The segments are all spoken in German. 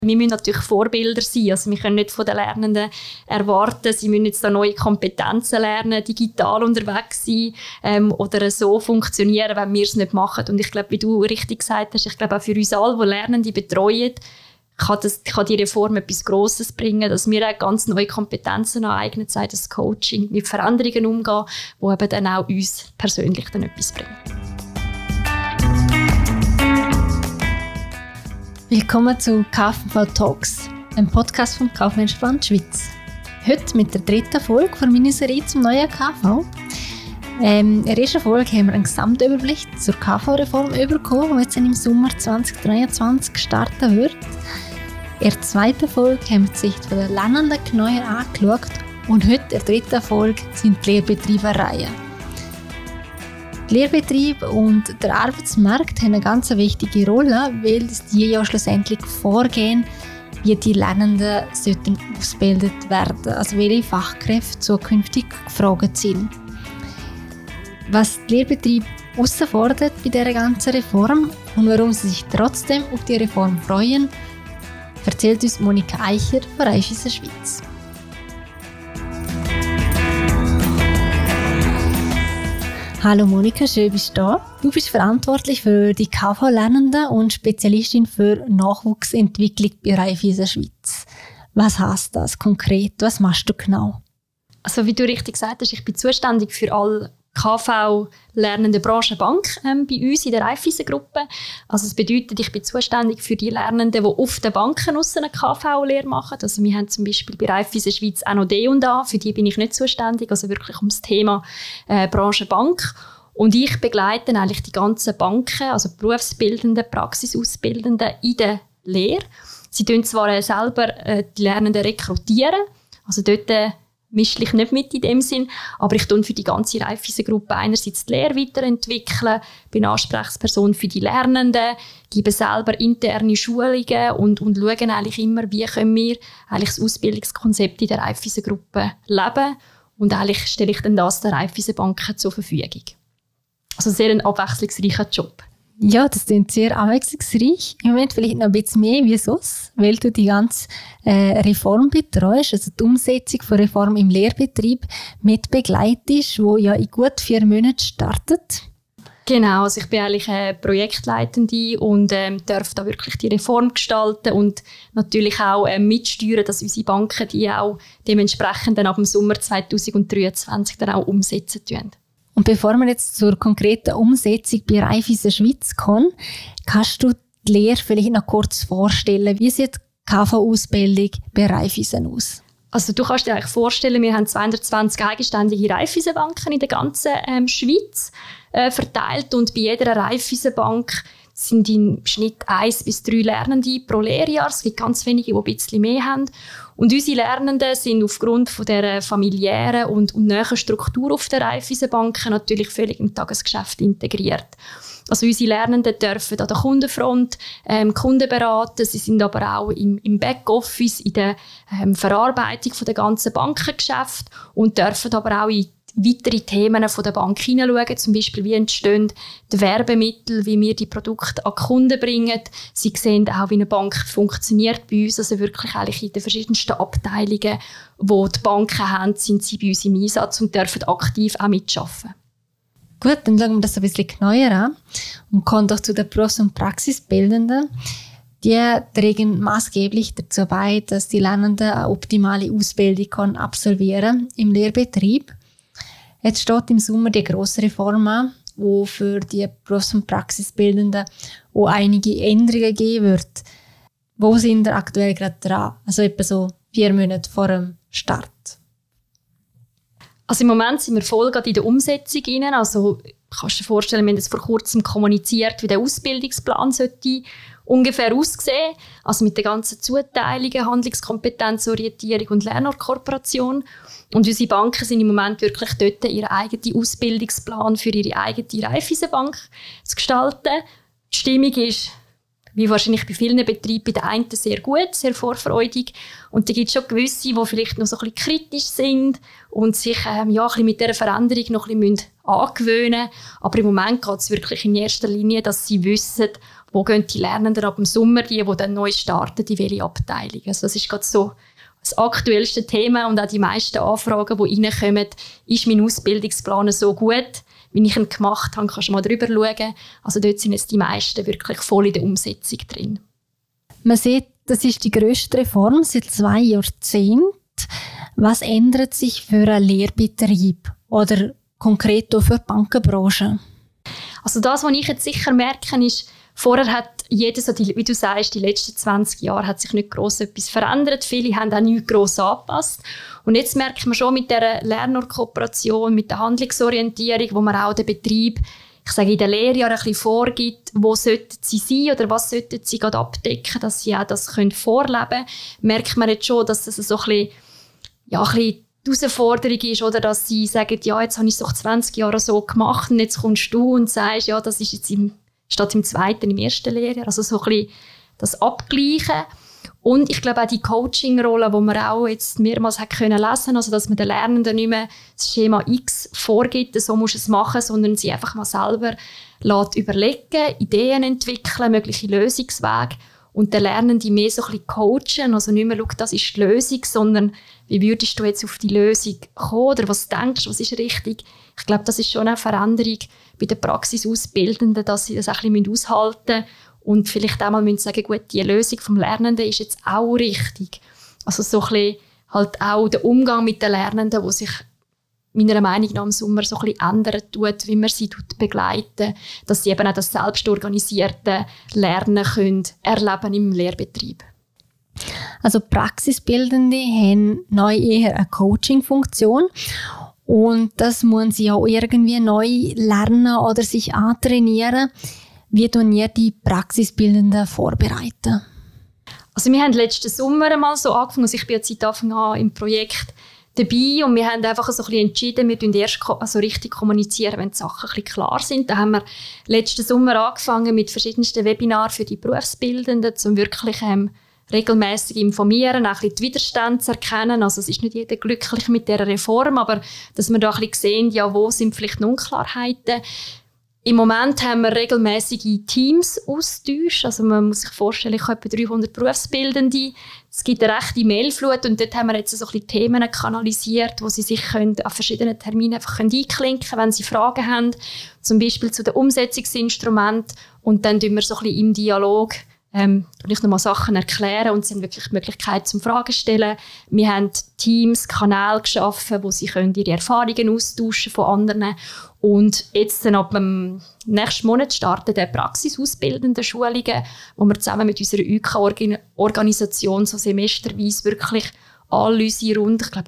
Wir müssen natürlich Vorbilder sein. Also wir können nicht von den Lernenden erwarten, sie müssen jetzt da neue Kompetenzen lernen, digital unterwegs sein oder so funktionieren, wenn wir es nicht machen. Und ich glaube, wie du richtig gesagt hast, ich glaube auch für uns alle, die Lernende betreuen, kann die Reform etwas Grosses bringen, dass wir auch ganz neue Kompetenzen aneignen, sei das Coaching, mit Veränderungen umgehen, die eben dann auch uns persönlich dann etwas bringen. Willkommen zu KVV Talks, einem Podcast vom Kaufmännerverband Schweiz. Heute mit der dritten Folge von meiner Serie zum neuen KV. In der ersten Folge haben wir einen Gesamtüberblick zur KV-Reform bekommen, die jetzt im Sommer 2023 starten wird. In der zweiten Folge haben wir die Sicht der Lernenden genauer angeschaut und heute in der dritten Folge sind die Lehrbetriebe eine Reihe. Die Lehrbetriebe und der Arbeitsmarkt haben eine ganz wichtige Rolle, weil die ja schlussendlich vorgehen, wie die Lernenden ausgebildet werden, also welche Fachkräfte zukünftig gefragt sind. Was die Lehrbetriebe herausfordert bei dieser ganzen Reform und warum sie sich trotzdem auf die Reform freuen, erzählt uns Monika Eicher von Raiffeisen Schweiz. Hallo Monika, schön bist du da. Du bist verantwortlich für die KV-Lernenden und Spezialistin für Nachwuchsentwicklung bei Raiffeisen Schweiz. Was heisst das konkret? Was machst du genau? Also wie du richtig gesagt hast, ich bin zuständig für alle KV-lernende Branchenbank bei uns in der Raiffeisen-Gruppe. Also das bedeutet, ich bin zuständig für die Lernenden, die auf den Banken eine KV-Lehre machen. Also wir haben zum Beispiel bei Raiffeisen Schweiz auch noch D&A, für die bin ich nicht zuständig, also wirklich ums Thema Branchenbank. Und ich begleite eigentlich die ganzen Banken, also Berufsbildenden, Praxisausbildenden in der Lehre. Sie tun zwar selber die Lernenden rekrutieren, also dort mische ich nicht mit in dem Sinn, aber ich tue für die ganze Raiffeisen-Gruppe einerseits die Lehre weiterentwickeln, bin Ansprechperson für die Lernenden, gebe selber interne Schulungen und schauen eigentlich immer, wie können wir eigentlich das Ausbildungskonzept in der Raiffeisen-Gruppe leben und eigentlich stelle ich dann das der Raiffeisen-Banken zur Verfügung. Also sehr ein abwechslungsreicher Job. Ja, das klingt sehr abwechslungsreich. Im Moment vielleicht noch ein bisschen mehr wie sonst, weil du die ganze Reform betreust, also die Umsetzung von Reform im Lehrbetrieb mit begleitest, wo ja in gut 4 Monaten startet. Genau, also ich bin eigentlich Projektleitende und darf da wirklich die Reform gestalten und natürlich auch mitsteuern, dass unsere Banken die auch dementsprechend dann ab dem Sommer 2023 dann auch umsetzen tun. Und bevor wir jetzt zur konkreten Umsetzung bei Raiffeisen Schweiz kommen, kannst du die Lehre vielleicht noch kurz vorstellen? Wie sieht die KV-Ausbildung bei Raiffeisen aus? Also du kannst dir eigentlich vorstellen, wir haben 220 eigenständige Raiffeisenbanken in der ganzen Schweiz verteilt und bei jeder Raiffeisenbank sind im Schnitt 1 bis 3 Lernende pro Lehrjahr. Es gibt ganz wenige, die ein bisschen mehr haben. Und unsere Lernenden sind aufgrund von der familiären und näheren Struktur auf der Raiffeisenbanken natürlich völlig im Tagesgeschäft integriert. Also unsere Lernenden dürfen an der Kundenfront Kunden beraten, sie sind aber auch im Backoffice, in der Verarbeitung der ganzen Bankengeschäft und dürfen aber auch in weitere Themen von der Bank hineinschauen, zum Beispiel wie entstehen die Werbemittel, wie wir die Produkte an die Kunden bringen. Sie sehen auch, wie eine Bank funktioniert bei uns, also wirklich eigentlich in den verschiedensten Abteilungen, wo die Banken haben, sind sie bei uns im Einsatz und dürfen aktiv auch mitarbeiten. Gut, dann schauen wir das ein bisschen genauer an und kommen doch zu den Berufs- und Praxisbildenden. Die tragen maßgeblich dazu bei, dass die Lernenden eine optimale Ausbildung absolvieren im Lehrbetrieb. Jetzt steht im Sommer die grosse Reform an, wo für die Berufs- und Praxisbildenden auch einige Änderungen geben wird. Wo sind wir aktuell gerade dran? Also etwa so 4 Monate vor dem Start. Also im Moment sind wir voll gerade in der Umsetzung rein. Also kannst du dir vorstellen, wir haben das vor kurzem kommuniziert, wie der Ausbildungsplan sollte ungefähr aussehen. Also mit den ganzen Zuteilungen, Handlungskompetenz, und Lernortkooperation. Und unsere Banken sind im Moment wirklich dort, ihren eigenen Ausbildungsplan für ihre eigene Raiffeisenbank zu gestalten. Die Stimmung ist, wie wahrscheinlich bei vielen Betrieben, bei den einen sehr gut, sehr vorfreudig. Und da gibt es schon gewisse, die vielleicht noch so ein bisschen kritisch sind und sich ein bisschen mit dieser Veränderung noch ein bisschen angewöhnen müssen. Aber im Moment geht es wirklich in erster Linie, dass sie wissen, wo gehen die Lernenden ab dem Sommer, die dann neu starten, in welche Abteilung. Also das ist gerade so das aktuellste Thema und auch die meisten Anfragen, die reinkommen, ist mein Ausbildungsplan so gut, wie ich ihn gemacht habe, kannst du mal drüber schauen. Also dort sind jetzt die meisten wirklich voll in der Umsetzung drin. Man sieht, das ist die grösste Reform seit 2 Jahrzehnten. Was ändert sich für einen Lehrbetrieb oder konkret auch für die Bankenbranche? Also das, was ich jetzt sicher merke, ist, vorher hat jeder, so wie du sagst, die letzten 20 Jahre hat sich nicht gross etwas verändert. Viele haben auch nichts gross angepasst. Und jetzt merkt man schon mit der Lernerkooperation, mit der Handlungsorientierung, wo man auch den Betrieb, ich sage, in den Lehrjahren ein bisschen vorgibt, wo sollten sie sein oder was sollten sie gerade abdecken, dass sie auch das vorleben können, merkt man jetzt schon, dass das so ein bisschen, ja, ein bisschen die Herausforderung ist, oder dass sie sagen, ja, jetzt habe ich es doch 20 Jahre so gemacht und jetzt kommst du und sagst, ja, das ist jetzt statt im 2., im 1. Lehrjahr. Also so ein bisschen das Abgleichen. Und ich glaube auch die Coaching-Rolle, die man auch jetzt mehrmals hat können lesen, also dass man den Lernenden nicht mehr das Schema X vorgibt, so muss es machen, sondern sie einfach mal selber lässt überlegen, Ideen entwickeln, mögliche Lösungswege und den Lernenden mehr so ein bisschen coachen, also nicht mehr schauen, das ist die Lösung, sondern wie würdest du jetzt auf die Lösung kommen oder was denkst du, was ist richtig? Ich glaube, das ist schon eine Veränderung bei den Praxisausbildenden, dass sie das auch ein bisschen aushalten müssen und vielleicht auch mal müssen sagen, gut, die Lösung vom Lernenden ist jetzt auch richtig. Also so ein bisschen halt auch der Umgang mit den Lernenden, der sich meiner Meinung nach im Sommer so ein bisschen ändern tut, wie man sie begleiten, dass sie eben auch das selbstorganisierte Lernen können erleben im Lehrbetrieb. Also Praxisbildende haben neu eher eine Coaching-Funktion und das müssen sie auch irgendwie neu lernen oder sich antrainieren. Wie tun ihr die Praxisbildenden vorbereiten? Also wir haben letzten Sommer mal so angefangen, also ich bin jetzt seit Anfang an im Projekt dabei und wir haben einfach so ein bisschen entschieden, wir tun erst also richtig kommunizieren, wenn die Sachen ein bisschen klar sind. Da haben wir letzten Sommer angefangen mit verschiedensten Webinaren für die Berufsbildenden, um wirklich regelmäßig informieren, auch ein bisschen die Widerstände zu erkennen. Also es ist nicht jeder glücklich mit dieser Reform, aber dass wir da ein bisschen sehen, ja, wo sind vielleicht Unklarheiten. Im Moment haben wir regelmäßige Teams-Austausche. Also man muss sich vorstellen, ich habe etwa 300 Berufsbildende. Es gibt eine rechte Mailflut und dort haben wir jetzt so ein bisschen Themen kanalisiert, wo sie sich an verschiedenen Terminen einfach einklinken können, wenn sie Fragen haben, zum Beispiel zu den Umsetzungsinstrumenten. Und dann tun wir so ein bisschen im Dialog ich nochmal Sachen erklären und sie haben wirklich die Möglichkeit zum Fragen stellen. Wir haben Teams, Kanäle geschaffen, wo sie können ihre Erfahrungen austauschen von anderen. Und jetzt dann ab dem nächsten Monat starten die Praxisausbildenden Schulungen, wo wir zusammen mit unserer UK-Organisation so semesterweise wirklich alle unsere rund, ich glaube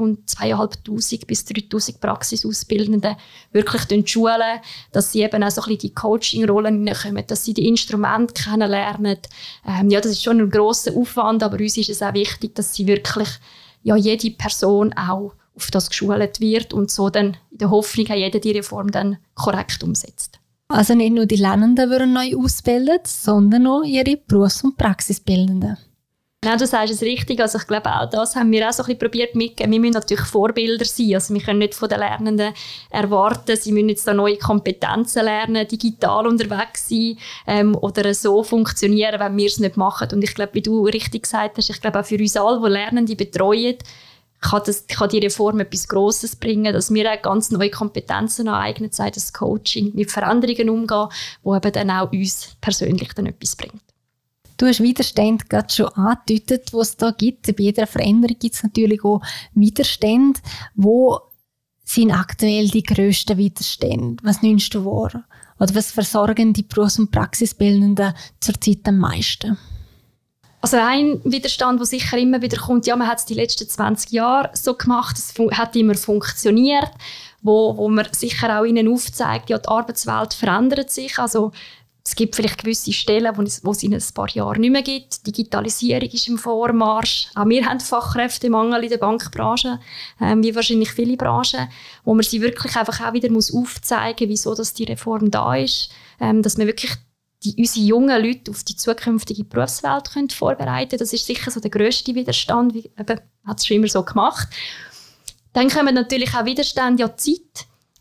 2'500 bis 3'000 Praxisausbildenden wirklich schulen, dass sie eben auch so ein bisschen die Coaching-Rollen hineinkommen, dass sie die Instrumente kennenlernen. Ja, das ist schon ein grosser Aufwand, aber uns ist es auch wichtig, dass sie wirklich, ja, jede Person auch auf das geschult wird und so dann in der Hoffnung, dass jeder die Reform dann korrekt umsetzt. Also nicht nur die Lernenden werden neu ausgebildet, sondern auch ihre Berufs- und Praxisbildenden. Nein, du sagst es richtig. Also ich glaube, auch das haben wir auch so ein bisschen probiert mitgeben. Wir müssen natürlich Vorbilder sein. Also wir können nicht von den Lernenden erwarten, sie müssen jetzt da neue Kompetenzen lernen, digital unterwegs sein oder so funktionieren, wenn wir es nicht machen. Und ich glaube, wie du richtig gesagt hast, ich glaube auch für uns alle, die Lernende betreuen, kann die Reform etwas Grosses bringen, dass wir auch ganz neue Kompetenzen aneignen, sei das Coaching, mit Veränderungen umgehen, die eben dann auch uns persönlich dann etwas bringt. Du hast Widerstände gerade schon angedeutet, die es da gibt. Bei jeder Veränderung gibt es natürlich auch Widerstände. Wo sind aktuell die grössten Widerstände? Was nimmst du wahr? Oder was versorgen die Berufs- und Praxisbildenden zurzeit am meisten? Also ein Widerstand, der sicher immer wieder kommt, ja, man hat es die letzten 20 Jahre so gemacht, es hat immer funktioniert, wo man sicher auch ihnen aufzeigt, ja, die Arbeitswelt verändert sich, also es gibt vielleicht gewisse Stellen, wo es in ein paar Jahren nicht mehr gibt. Digitalisierung ist im Vormarsch. Auch wir haben Fachkräftemangel in der Bankbranche, wie wahrscheinlich viele Branchen, wo man sie wirklich einfach auch wieder aufzeigen muss, wieso dass die Reform da ist, dass man wirklich unsere jungen Leute auf die zukünftige Berufswelt vorbereiten können. Das ist sicher so der grösste Widerstand, wie hat es schon immer so gemacht. Dann kommen natürlich auch Widerstände, ja, Zeit.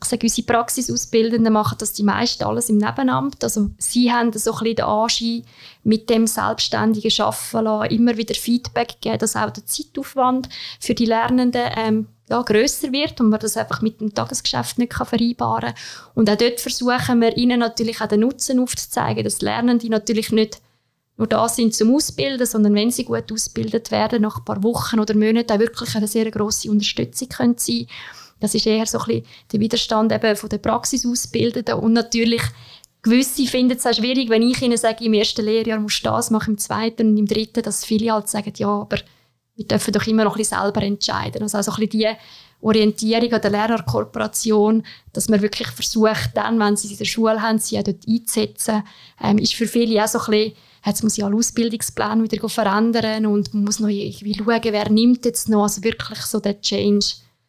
Ich sage, unsere Praxisausbildenden machen das die meisten alles im Nebenamt. Also sie haben so ein bisschen den Anschein, mit dem selbstständigen Arbeiten lassen, immer wieder Feedback geben, dass auch der Zeitaufwand für die Lernenden grösser wird und man das einfach mit dem Tagesgeschäft nicht vereinbaren kann. Und auch dort versuchen wir, ihnen natürlich auch den Nutzen aufzuzeigen, dass Lernende natürlich nicht nur da sind zum Ausbilden, sondern wenn sie gut ausgebildet werden, nach ein paar Wochen oder Monaten auch wirklich eine sehr grosse Unterstützung können sein. Das ist eher so ein bisschen der Widerstand eben von der Praxisausbildenden. Und natürlich, gewisse finden es auch schwierig, wenn ich ihnen sage, im ersten Lehrjahr musst du das machen, im zweiten und im dritten, dass viele halt sagen, ja, aber wir dürfen doch immer noch ein bisschen selber entscheiden. Also ein bisschen die Orientierung an der Lehrerkooperation, dass man wirklich versucht, dann, wenn sie in der Schule haben, sie auch dort einzusetzen, ist für viele auch so ein bisschen, jetzt muss ich alle Ausbildungspläne wieder verändern und man muss noch irgendwie schauen, wer nimmt jetzt noch, also wirklich so der Change,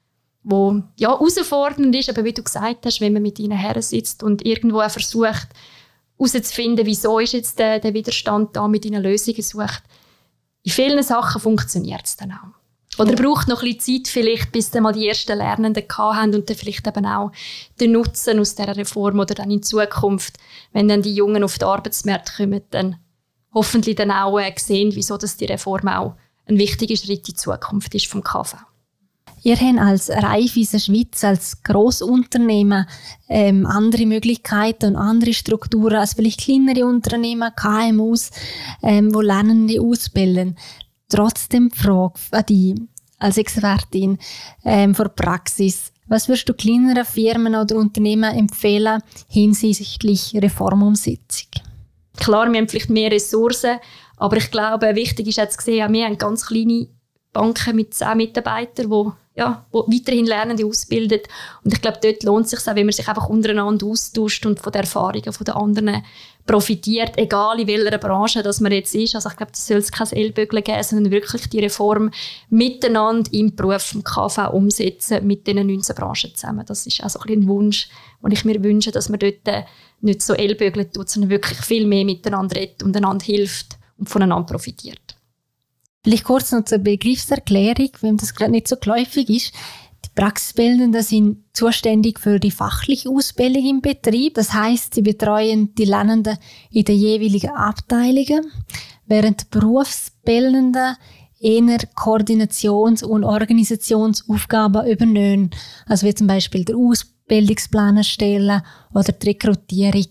wo herausfordernd ist, aber wie du gesagt hast, wenn man mit ihnen her sitzt und irgendwo auch versucht, herauszufinden, wieso ist jetzt der Widerstand da, mit ihnen Lösungen sucht. In vielen Sachen funktioniert es dann auch. Oder braucht noch ein bisschen Zeit vielleicht, bis dann mal die ersten Lernenden haben und dann vielleicht eben auch den Nutzen aus dieser Reform oder dann in Zukunft, wenn dann die Jungen auf den Arbeitsmarkt kommen, dann hoffentlich dann auch sehen, wieso dass die Reform auch ein wichtiger Schritt in die Zukunft ist vom KV. Ihr habt als Raiffeisen Schweiz, als Grossunternehmen andere Möglichkeiten und andere Strukturen als vielleicht kleinere Unternehmen, KMUs, wo Lernende ausbilden. Trotzdem die Frage an dich als Expertin für Praxis. Was würdest du kleineren Firmen oder Unternehmen empfehlen hinsichtlich Reformumsetzung? Klar, wir haben vielleicht mehr Ressourcen, aber ich glaube, wichtig ist jetzt gesehen, wir haben ganz kleine Banken mit 10 Mitarbeitern, die weiterhin Lernende ausbilden. Und ich glaube, dort lohnt es sich auch, wenn man sich einfach untereinander austauscht und von den Erfahrungen der anderen profitiert, egal in welcher Branche das man jetzt ist. Also ich glaube, das soll es kein Ellbögeln geben, sondern wirklich die Reform miteinander im Beruf im KV umsetzen, mit diesen 19 Branchen zusammen. Das ist also ein Wunsch, den ich mir wünsche, dass man dort nicht so Ellbögeln tut, sondern wirklich viel mehr miteinander redet und einander hilft und voneinander profitiert. Vielleicht kurz noch zur Begriffserklärung, wenn das gerade nicht so geläufig ist. Die Praxisbildenden sind zuständig für die fachliche Ausbildung im Betrieb. Das heisst, sie betreuen die Lernenden in den jeweiligen Abteilungen, während die Berufsbildenden eher Koordinations- und Organisationsaufgaben übernehmen. Also wie zum Beispiel der Ausbildungsplan erstellen oder die Rekrutierung.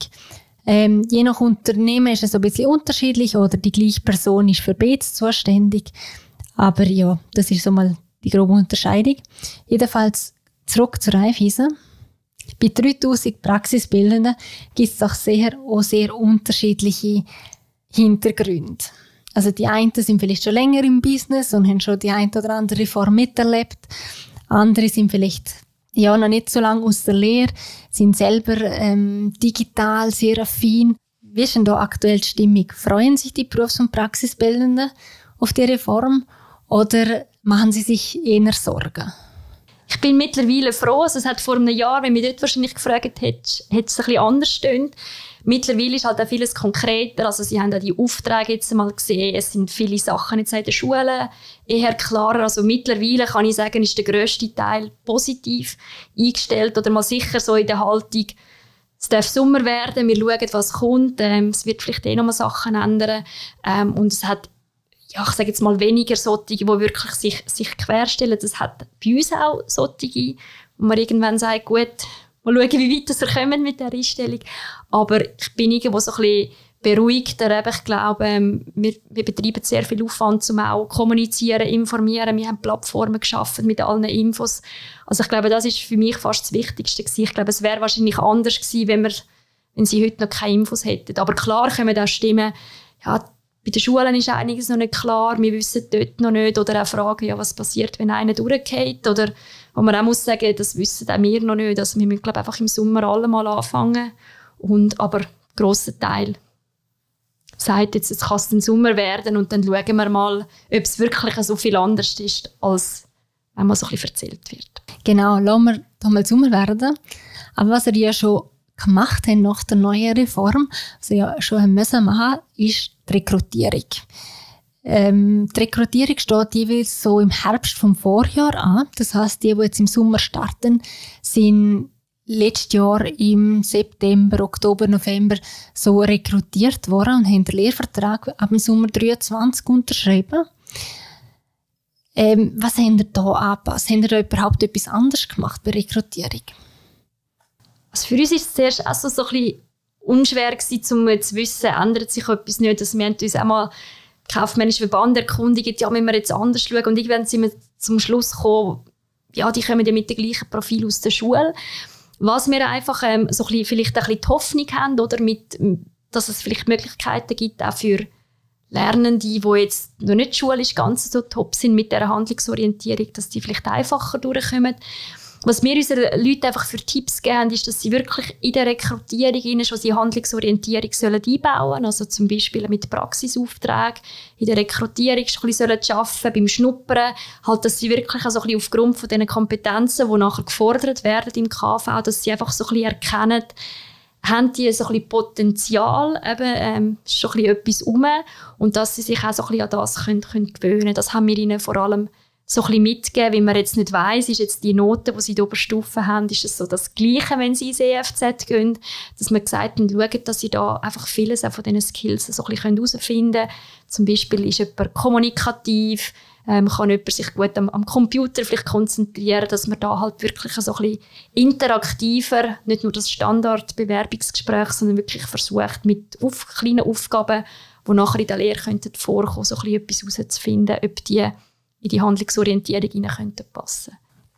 Je nach Unternehmen ist es ein bisschen unterschiedlich oder die gleiche Person ist für beides zuständig. Aber ja, das ist so mal die grobe Unterscheidung. Jedenfalls zurück zur Raiffeisen. Bei 3000 Praxisbildenden gibt es auch sehr unterschiedliche Hintergründe. Also die einen sind vielleicht schon länger im Business und haben schon die ein oder andere Reform miterlebt. Andere sind vielleicht noch nicht so lange aus der Lehre, sind selber digital sehr affin. Wie ist denn da aktuell die Stimmung? Freuen sich die Berufs- und Praxisbildenden auf die Reform oder machen sie sich eher Sorgen? Ich bin mittlerweile froh. Also es hat vor einem Jahr, wenn mich dort wahrscheinlich gefragt hätte, hätte es ein bisschen anders gestimmt. Mittlerweile ist halt auch vieles konkreter. Also sie haben auch die Aufträge jetzt mal gesehen. Es sind viele Sachen jetzt in den Schulen eher klarer. Also mittlerweile kann ich sagen, ist der grösste Teil positiv eingestellt oder mal sicher so in der Haltung, es darf Sommer werden, wir schauen, was kommt. Es wird vielleicht noch mal Sachen ändern. Und es hat, ich sage jetzt mal, weniger solche, die wirklich sich querstellen. Das hat bei uns auch solche, wo man irgendwann sagt, gut, mal schauen, wie weit wir kommen mit dieser Einstellung. Aber ich bin irgendwo so ein bisschen beruhigter. Ich glaube, wir betreiben sehr viel Aufwand, um auch kommunizieren, informieren. Wir haben Plattformen geschaffen mit allen Infos. Also ich glaube, das ist für mich fast das Wichtigste gewesen. Ich glaube, es wäre wahrscheinlich anders gewesen, wenn sie heute noch keine Infos hätten. Aber klar können auch Stimmen, bei den Schulen ist einiges noch nicht klar, wir wissen dort noch nicht. Oder auch Fragen, was passiert, wenn einer durchgeht. Oder wo man auch muss sagen, das wissen auch wir noch nicht. Also wir müssen, glaube ich, einfach im Sommer alle mal anfangen. Aber ein grosser Teil sagt jetzt kann es den Sommer werden und dann schauen wir mal, ob es wirklich so viel anders ist, als wenn man so ein bisschen erzählt wird. Genau, lassen wir doch mal Sommer werden. Aber was wir ja schon gemacht haben nach der neuen Reform, was wir ja schon haben müssen machen, ist die Rekrutierung. Die Rekrutierung steht jeweils so im Herbst vom Vorjahr an. Das heisst, die jetzt im Sommer starten, sind letztes Jahr im September, Oktober, November so rekrutiert worden und haben den Lehrvertrag ab dem Sommer 2023 unterschrieben. Was habt ihr da angepasst? Habt ihr da überhaupt etwas anderes gemacht bei Rekrutierung? Also für uns war es zuerst auch so ein bisschen unschwer gewesen, um zu wissen, ändert sich etwas nicht. Also wir haben uns auch mal kaufmännische Verband erkundigt, ja, müssen wir jetzt anders schauen. Und irgendwann sind wir zum Schluss gekommen, ja, die kommen ja mit dem gleichen Profil aus der Schule. Was wir einfach so ein bisschen, vielleicht ein bisschen die Hoffnung haben, oder dass es vielleicht Möglichkeiten gibt, auch für Lernende, die jetzt noch nicht schulisch ganz so top sind mit dieser Handlungsorientierung, dass die vielleicht einfacher durchkommen. Was wir unseren Leuten einfach für Tipps geben, ist, dass sie wirklich in der Rekrutierung schon die Handlungsorientierung einbauen sollen. Also zum Beispiel mit Praxisaufträgen in der Rekrutierung schon ein bisschen arbeiten sollen, beim Schnuppern. Halt, dass sie wirklich also ein bisschen aufgrund von diesen Kompetenzen, die nachher gefordert werden im KV, dass sie einfach so ein bisschen erkennen, haben die so ein bisschen Potenzial, eben, ist schon ein bisschen etwas rum, und dass sie sich auch so ein bisschen an das können gewöhnen können. Das haben wir ihnen vor allem so ein bisschen mitgeben, wenn man jetzt nicht weiss, ist jetzt die Note, die sie in der Oberstufe haben, ist es so das Gleiche, wenn sie ins EFZ gehen, dass man gesagt hat, schauen, dass sie da einfach vieles auch von diesen Skills so ein bisschen herausfinden können. Zum Beispiel ist jemand kommunikativ, kann jemand sich gut am Computer vielleicht konzentrieren, dass man da halt wirklich so ein bisschen interaktiver, nicht nur das Standardbewerbungsgespräch, sondern wirklich versucht, mit kleinen Aufgaben, die nachher in der Lehre vorkommen könnten, so ein bisschen etwas herauszufinden, ob die in die Handlungsorientierung passen könnten.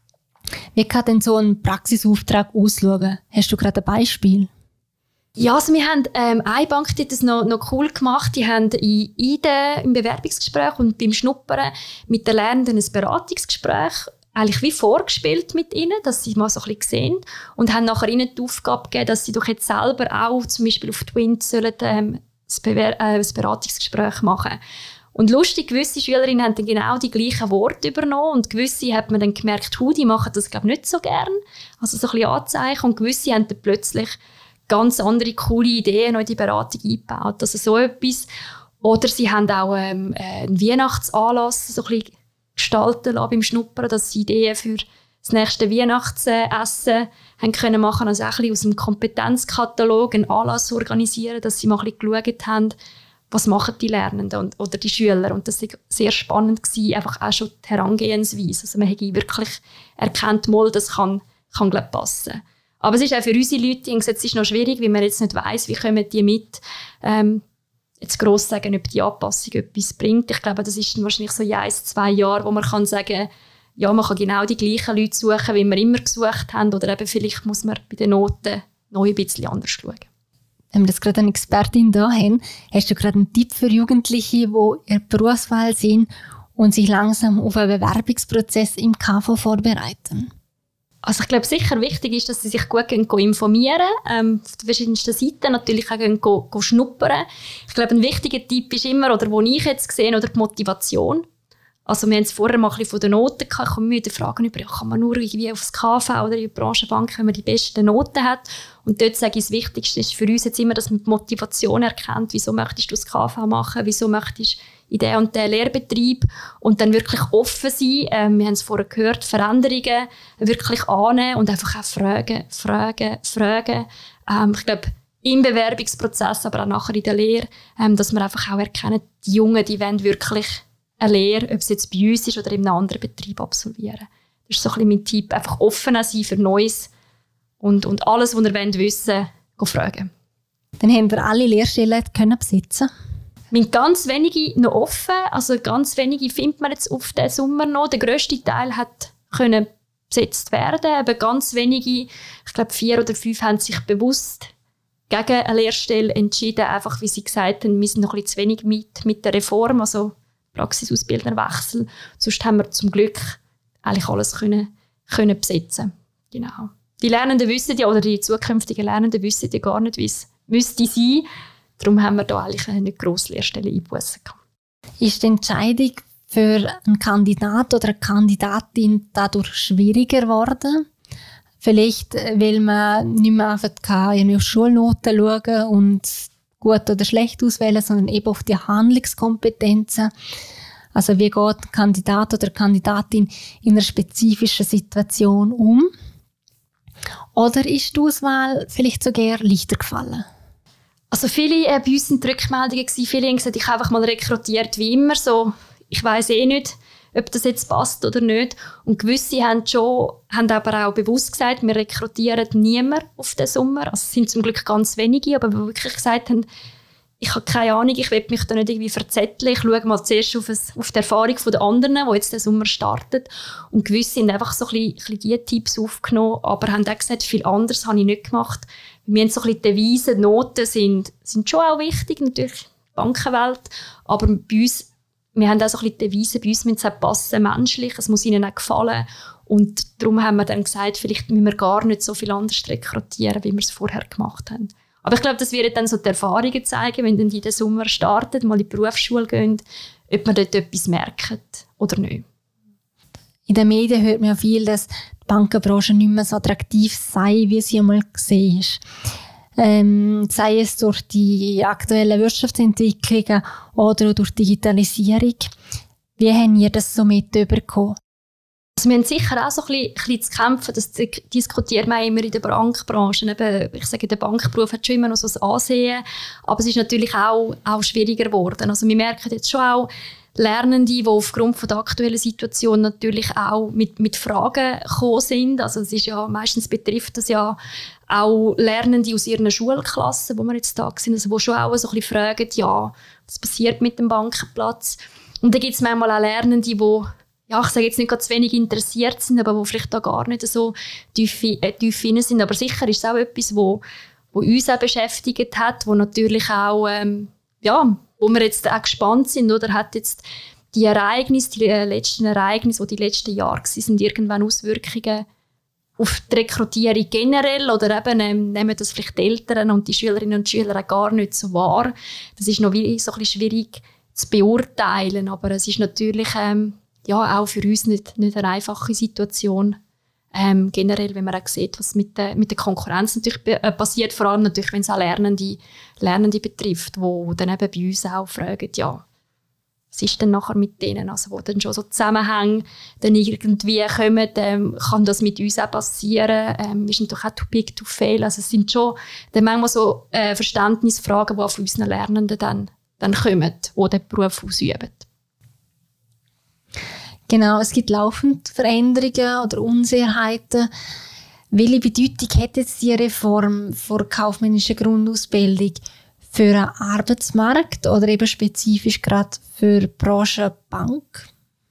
Wie kann denn so ein Praxisauftrag ausschauen? Hast du gerade ein Beispiel? Ja, also wir haben eine Bank, die das noch cool gemacht. Die haben im Bewerbungsgespräch und beim Schnuppern mit den Lernenden ein Beratungsgespräch eigentlich wie vorgespielt mit ihnen, dass sie mal so ein bisschen sehen, und haben nachher ihnen die Aufgabe gegeben, dass sie doch jetzt selber auch zum Beispiel auf Twint sollen ein Beratungsgespräch machen. Und lustig, gewisse Schülerinnen haben dann genau die gleichen Worte übernommen, und gewisse hat man dann gemerkt, die machen das glaube nicht so gern, also so ein bisschen Anzeichen, und gewisse haben dann plötzlich ganz andere coole Ideen noch in die Beratung eingebaut, also so etwas. Oder sie haben auch einen Weihnachtsanlass so ein bisschen gestalten lassen beim Schnuppern, dass sie Ideen für das nächste Weihnachtsessen haben können machen, also auch ein bisschen aus dem Kompetenzkatalog einen Anlass organisieren, dass sie mal ein bisschen geschaut haben, was machen die Lernenden oder die Schüler. Und das war sehr spannend gewesen, einfach auch schon die Herangehensweise. Also man hat wirklich erkannt, das kann glaub, passen. Aber es ist auch für unsere Leute, die gesagt, es ist noch schwierig, weil man jetzt nicht weiss, wie kommen die mit, jetzt gross sagen, ob die Anpassung etwas bringt. Ich glaube, das ist dann wahrscheinlich so in 1-2 Jahren, wo man kann sagen, ja, man kann genau die gleichen Leute suchen, wie wir immer gesucht haben, oder eben vielleicht muss man bei den Noten noch ein bisschen anders schauen. Wenn wir jetzt gerade eine Expertin da haben, hast du gerade einen Tipp für Jugendliche, die in der Berufswahl sind und sich langsam auf einen Bewerbungsprozess im KV vorbereiten? Also ich glaube, sicher wichtig ist, dass sie sich gut informieren können, auf den verschiedensten Seiten, natürlich auch schnuppern. Ich glaube, ein wichtiger Tipp ist immer, oder wo ich jetzt gesehen, oder die Motivation. Also wir haben es vorher mal ein bisschen von den Noten gehabt. Ich komme mir wieder fragen über, kann man nur irgendwie aufs KV oder in die Branchenbank, wenn man die besten Noten hat. Und dort sage ich, das Wichtigste ist für uns jetzt immer, dass man die Motivation erkennt. Wieso möchtest du das KV machen? Wieso möchtest du in den und den Lehrbetrieb? Und dann wirklich offen sein. Wir haben es vorher gehört, Veränderungen wirklich annehmen und einfach auch fragen. Ich glaube, im Bewerbungsprozess, aber auch nachher in der Lehre, dass wir einfach auch erkennen, die Jungen, die wollen wirklich eine Lehre, ob es jetzt bei uns ist oder in einem anderen Betrieb, absolvieren. Das ist so ein bisschen mein Tipp, einfach offen sein für Neues und alles, was ihr wissen wollt, fragen. Dann haben wir alle Lehrstellen können besetzen. Wir haben ganz wenige noch offen, also ganz wenige findet man jetzt auf den Sommer noch. Der grösste Teil hat können besetzt werden, aber ganz wenige, ich glaube 4 oder 5, haben sich bewusst gegen eine Lehrstelle entschieden, einfach wie sie gesagt haben, wir sind noch ein bisschen zu wenig mit der Reform, also Praxisausbildnerwechsel. Sonst haben wir zum Glück eigentlich alles können besetzen. Genau. Die Lernenden wissen ja, oder die zukünftigen Lernenden wissen ja gar nicht, wie es müsste sein. Darum haben wir da eigentlich nicht grosse Lehrstellen einbussen können. Ist die Entscheidung für einen Kandidat oder eine Kandidatin dadurch schwieriger geworden? Vielleicht, weil man nicht mehr einfach auf Schulnoten schauen und gut oder schlecht auswählen, sondern eben auf die Handlungskompetenzen. Also wie geht ein Kandidat oder Kandidatin in einer spezifischen Situation um? Oder ist die Auswahl vielleicht sogar leichter gefallen? Also viele bei uns sind die Rückmeldungen gewesen. Viele haben gesagt, ich habe einfach mal rekrutiert wie immer. So, ich weiss nicht, ob das jetzt passt oder nicht. Und gewisse haben aber auch bewusst gesagt, wir rekrutieren niemanden auf den Sommer. Also es sind zum Glück ganz wenige, aber die wirklich gesagt haben, ich habe keine Ahnung, ich will mich da nicht irgendwie verzetteln. Ich schaue mal zuerst auf die Erfahrung der anderen, die jetzt den Sommer startet. Und gewisse haben einfach so ein bisschen die Tipps aufgenommen, aber haben auch gesagt, viel anderes habe ich nicht gemacht. Wir haben so ein bisschen Devisen, Noten sind schon auch wichtig, natürlich Bankenwelt, aber bei uns, wir haben auch so ein bisschen Devisen, bei uns müssen es auch passen, menschlich, es muss ihnen auch gefallen. Und darum haben wir dann gesagt, vielleicht müssen wir gar nicht so viel anders rekrutieren, wie wir es vorher gemacht haben. Aber ich glaube, das wird dann so die Erfahrungen zeigen, wenn dann die den Sommer starten, mal in die Berufsschule gehen, ob man dort etwas merkt oder nicht. In den Medien hört man ja viel, dass die Bankenbranche nicht mehr so attraktiv sei, wie sie einmal gesehen ist. Sei es durch die aktuellen Wirtschaftsentwicklungen oder durch Digitalisierung. Wie haben ihr das so mitbekommen? Also wir haben sicher auch so ein bisschen zu kämpfen, das diskutiert man immer in der Bankbranche. Eben, ich sage, der Bankberuf hat schon immer noch so ein Ansehen, aber es ist natürlich auch schwieriger geworden. Also wir merken jetzt schon auch Lernende, die aufgrund von der aktuellen Situation natürlich auch mit Fragen gekommen sind. Also es ist ja, meistens betrifft das ja auch Lernende aus ihren Schulklassen, wo wir jetzt da sind, also wo schon auch so ein bisschen fragen, ja, was passiert mit dem Bankenplatz? Und dann gibt es manchmal auch Lernende, die, ja, ich sage jetzt nicht gerade zu wenig interessiert sind, aber wo vielleicht da gar nicht so tief hinein sind. Aber sicher ist es auch etwas, wo uns auch beschäftigt hat, wo natürlich auch, wo wir jetzt auch gespannt sind, oder hat jetzt die letzten Ereignisse, die letzten Jahre waren, sind irgendwann Auswirkungen auf die Rekrutierung generell, oder eben nehmen das vielleicht die Eltern und die Schülerinnen und Schüler auch gar nicht so wahr. Das ist noch wie so ein bisschen schwierig zu beurteilen, aber es ist natürlich auch für uns nicht eine einfache Situation. Generell, wenn man auch sieht, was mit der Konkurrenz natürlich passiert, vor allem natürlich, wenn es auch Lernende betrifft, wo dann eben bei uns auch fragen, ja, was ist denn nachher mit denen, also wo dann schon so Zusammenhänge dann irgendwie kommen, kann das mit uns auch passieren, wir sind doch auch too big to fail, also es sind schon dann manchmal so Verständnisfragen, die von unseren Lernenden dann kommen, die den Beruf ausüben. Genau, es gibt laufend Veränderungen oder Unsicherheiten. Welche Bedeutung hat jetzt die Reform der kaufmännischen Grundausbildung für den Arbeitsmarkt oder eben spezifisch gerade für die Branche Bank?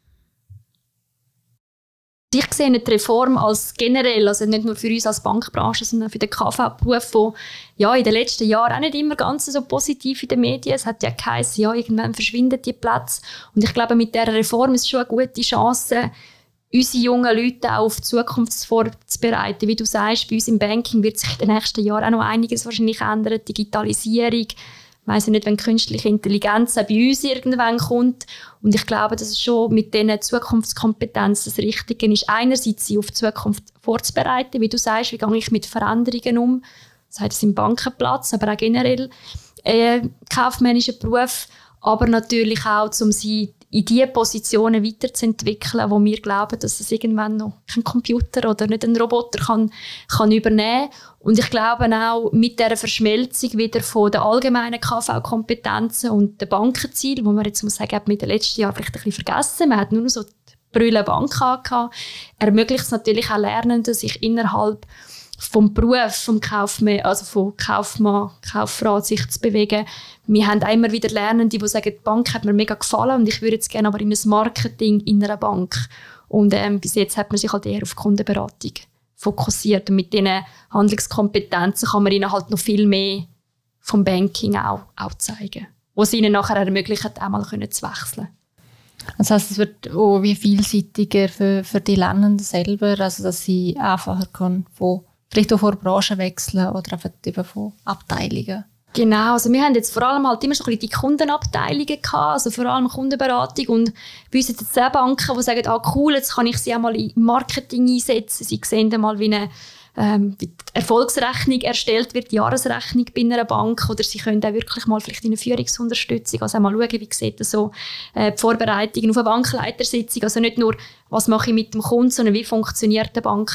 Ich sehe die Reform als generell, also nicht nur für uns als Bankbranche, sondern für den KV-Beruf, der ja in den letzten Jahren auch nicht immer ganz so positiv in den Medien. Es hat ja geheißen, ja, irgendwann verschwinden die Plätze. Und ich glaube, mit dieser Reform ist es schon eine gute Chance, unsere jungen Leute auch auf die Zukunft vorzubereiten. Wie du sagst, bei uns im Banking wird sich in den nächsten Jahren auch noch einiges wahrscheinlich ändern. Digitalisierung, ich weiss nicht, wenn künstliche Intelligenz auch bei uns irgendwann kommt. Und ich glaube, dass es schon mit diesen Zukunftskompetenzen das Richtige ist, einerseits sie auf die Zukunft vorzubereiten, wie du sagst, wie gehe ich mit Veränderungen um, sei das im Bankenplatz, aber auch generell kaufmännischer Beruf, aber natürlich auch, um sie in die Positionen weiterzuentwickeln, wo wir glauben, dass es irgendwann noch kein Computer oder nicht ein Roboter kann übernehmen. Und ich glaube auch mit dieser Verschmelzung wieder von den allgemeinen KV-Kompetenzen und den Bankenzielen, wo man jetzt muss sagen, mit den letzten Jahren vielleicht ein bisschen vergessen, man hat nur noch so die Brille Bank gehabt, ermöglicht es natürlich auch Lernenden, sich innerhalb vom Beruf, vom Kaufmann, also von Kaufmann, Kauffrau sich zu bewegen. Wir haben auch immer wieder Lernende, die sagen, die Bank hat mir mega gefallen und ich würde jetzt gerne aber in ein Marketing in einer Bank. Und bis jetzt hat man sich halt eher auf Kundenberatung fokussiert. Und mit diesen Handlungskompetenzen kann man ihnen halt noch viel mehr vom Banking auch zeigen, was ihnen nachher ermöglicht, auch mal zu wechseln. Das heisst, es wird auch wie vielseitiger für die Lernenden selber, also dass sie einfacher können vielleicht auch von Branchen wechseln oder einfach eben von Abteilungen. Genau, also wir haben jetzt vor allem halt immer so ein bisschen die Kundenabteilungen gehabt, also vor allem Kundenberatung, und bei uns sind jetzt auch Banken, die sagen, cool, jetzt kann ich sie auch mal im Marketing einsetzen. Sie sehen dann mal, wie die Erfolgsrechnung erstellt wird, die Jahresrechnung bei einer Bank, oder sie können auch wirklich mal vielleicht in eine Führungsunterstützung, also mal schauen, wie sieht das so die Vorbereitung auf eine Bankleitersitzung, also nicht nur, was mache ich mit dem Kunden, sondern wie funktioniert die Bank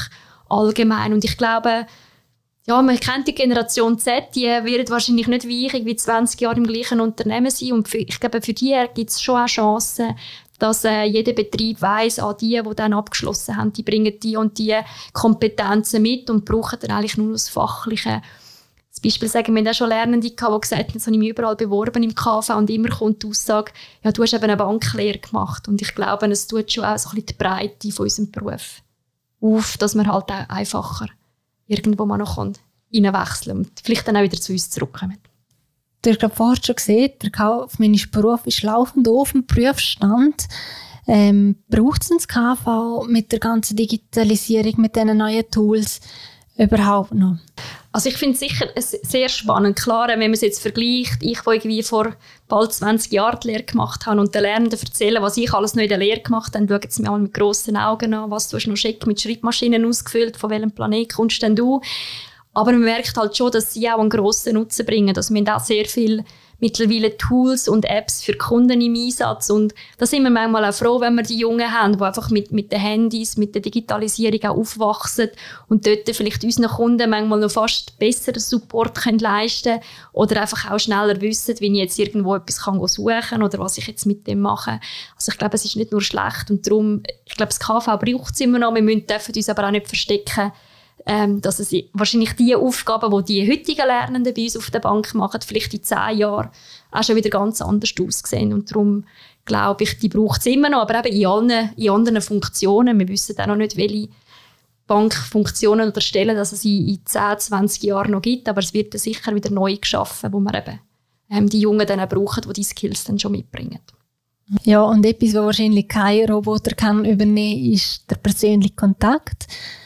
allgemein. Und ich glaube, ja, man kennt die Generation Z, die wird wahrscheinlich nicht wie ich, irgendwie 20 Jahre im gleichen Unternehmen sein. Und ich glaube, für die gibt es schon auch Chancen, dass jeder Betrieb weiss, die dann abgeschlossen haben, die bringen die und die Kompetenzen mit und brauchen dann eigentlich nur das Fachliche. Zum Beispiel sagen wir auch schon Lernende, die gesagt haben, jetzt habe ich mich überall beworben im KV und immer kommt die Aussage, ja, du hast eben eine Banklehre gemacht. Und ich glaube, es tut schon auch so ein bisschen die Breite von unserem Beruf auf, dass man halt auch einfacher irgendwo mal noch reinwechseln und vielleicht dann auch wieder zu uns zurückkommen. Du hast gerade vorhin schon gesehen, der kaufmännische Beruf ist laufend auf dem Prüfstand. Braucht es das KV mit der ganzen Digitalisierung, mit diesen neuen Tools überhaupt noch? Also ich finde es sicher sehr spannend. Klar, wenn man es jetzt vergleicht, ich, wo irgendwie vor bald 20 Jahren die Lehre gemacht habe und den Lernenden erzählen, was ich alles noch in der Lehre gemacht habe, dann schauen sie mir mal mit grossen Augen an, was du hast noch schick mit Schreibmaschinen ausgefüllt, von welchem Planet kommst denn du? Aber man merkt halt schon, dass sie auch einen grossen Nutzen bringen. Also wir haben auch sehr viel mittlerweile Tools und Apps für Kunden im Einsatz. Und da sind wir manchmal auch froh, wenn wir die Jungen haben, die einfach mit den Handys, mit der Digitalisierung auch aufwachsen und dort vielleicht unseren Kunden manchmal noch fast besseren Support leisten können oder einfach auch schneller wissen, wie ich jetzt irgendwo etwas suchen kann oder was ich jetzt mit dem mache. Also ich glaube, es ist nicht nur schlecht und darum, ich glaube, das KV braucht es immer noch. Wir dürfen uns aber auch nicht verstecken, dass es wahrscheinlich die Aufgaben, die die heutigen Lernenden bei uns auf der Bank machen, vielleicht in 10 Jahren auch schon wieder ganz anders aussehen. Und darum glaube ich, die braucht es immer noch, aber eben in anderen Funktionen. Wir wissen auch noch nicht, welche Bankfunktionen oder Stellen dass es in 10, 20 Jahren noch gibt, aber es wird dann sicher wieder neu geschaffen, wo wir eben die Jungen dann auch brauchen, die diese Skills dann schon mitbringen. Ja, und etwas, was wahrscheinlich kein Roboter kann übernehmen kann, ist der persönliche Kontakt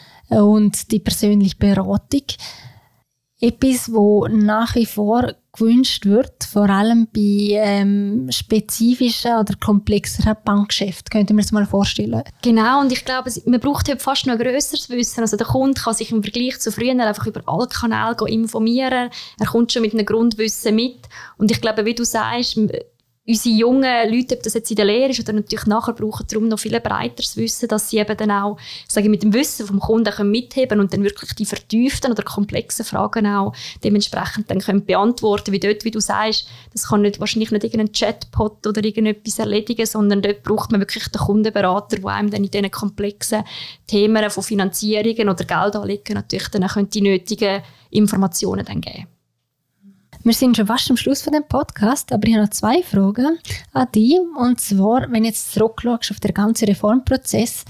und die persönliche Beratung. Etwas, was nach wie vor gewünscht wird, vor allem bei spezifischen oder komplexeren Bankgeschäften. Könnte man das mal vorstellen? Genau, und ich glaube, man braucht heute fast noch ein grösseres Wissen. Also der Kunde kann sich im Vergleich zu früher einfach über alle Kanäle informieren. Er kommt schon mit einem Grundwissen mit. Und ich glaube, wie du sagst, unsere jungen Leute, ob das jetzt in der Lehre ist oder natürlich nachher, brauchen darum noch viel breiteres Wissen, dass sie eben dann auch mit dem Wissen vom Kunden können mitheben und dann wirklich die vertieften oder komplexen Fragen auch dementsprechend dann können beantworten. Wie dort, wie du sagst, das kann wahrscheinlich nicht irgendein Chatbot oder irgendetwas erledigen, sondern dort braucht man wirklich den Kundenberater, der einem dann in diesen komplexen Themen von Finanzierungen oder Geldanlegen natürlich dann auch die nötigen Informationen dann geben. Wir sind schon fast am Schluss von dem Podcast, aber ich habe noch 2 Fragen an dich. Und zwar, wenn du jetzt zurückschaust auf den ganzen Reformprozess,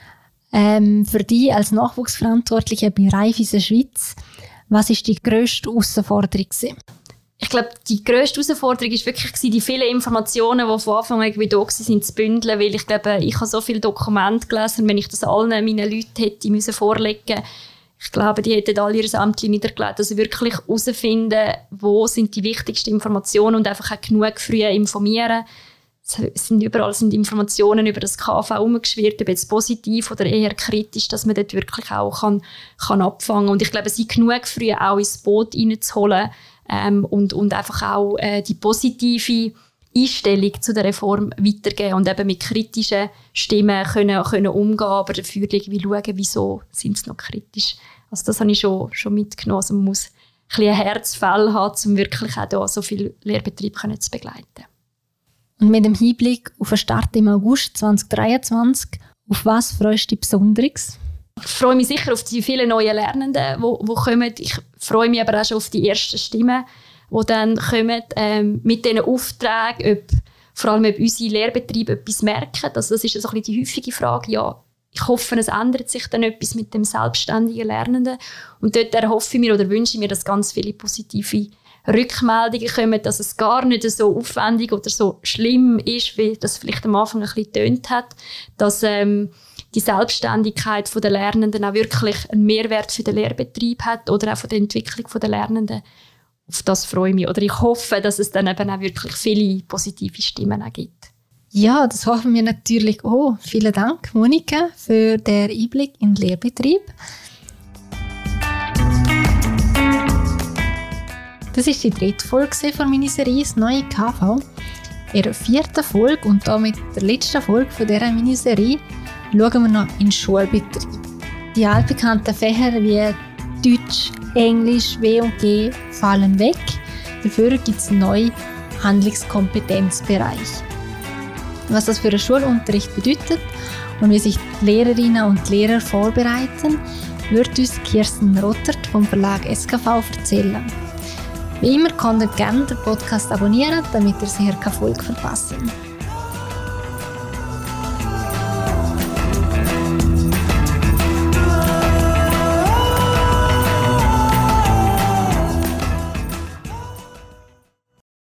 für dich als Nachwuchsverantwortlicher bei Raiffeisen Schweiz, was war die grösste Herausforderung? Ich glaube, die grösste Herausforderung war wirklich die vielen Informationen, die von Anfang an irgendwie da waren, zu bündeln. Weil ich glaube, ich habe so viele Dokumente gelesen und wenn ich das allen meinen Leuten hätte vorlegen müssen, ich glaube, die hätten alle ihr Ämtchen niedergelegt. Also wirklich herausfinden, wo sind die wichtigsten Informationen und einfach auch genug früh informieren. Überall sind Informationen über das KV herumgeschwirrt, ob jetzt positiv oder eher kritisch, dass man dort wirklich auch kann abfangen. Und ich glaube, sie genug früh auch ins Boot reinzuholen und einfach auch die positive Einstellung zu der Reform weitergeben und eben mit kritischen Stimmen können umgehen, aber dafür irgendwie schauen, wieso sind sie noch kritisch. Also das habe ich schon mitgenommen. Also man muss ein Herzfell haben, um wirklich auch da so viele Lehrbetriebe zu begleiten. Und mit dem Hinblick auf den Start im August 2023, auf was freust du dich Besonderes? Ich freue mich sicher auf die vielen neuen Lernenden, die kommen. Ich freue mich aber auch schon auf die ersten Stimmen, die dann kommen mit diesen Aufträgen, vor allem ob unsere Lehrbetriebe etwas merken. Also das ist so ein bisschen die häufige Frage. Ja, ich hoffe, es ändert sich dann etwas mit dem selbstständigen Lernenden. Und dort erhoffe ich mir oder wünsche ich mir, dass ganz viele positive Rückmeldungen kommen, dass es gar nicht so aufwendig oder so schlimm ist, wie das vielleicht am Anfang ein bisschen getönt hat. Dass die Selbstständigkeit der Lernenden auch wirklich einen Mehrwert für den Lehrbetrieb hat oder auch für die Entwicklung der Lernenden. Auf das freue ich mich. Oder ich hoffe, dass es dann eben auch wirklich viele positive Stimmen auch gibt. Ja, das hoffen wir natürlich auch. Vielen Dank, Monika, für den Einblick in den Lehrbetrieb. Das war die 3. Folge von Miniserie «Das neue KV». In der 4. Folge und damit der letzten Folge von dieser Miniserie schauen wir noch in den Schulbetrieb. Die altbekannten Fächer wie Deutsch, Englisch, W und G fallen weg. Dafür gibt es einen neuen Handlungskompetenzbereich. Was das für den Schulunterricht bedeutet und wie sich die Lehrerinnen und Lehrer vorbereiten, wird uns Kirsten Rottert vom Verlag SKV erzählen. Wie immer könnt ihr gerne den Podcast abonnieren, damit ihr sicher keine Folge verpassen.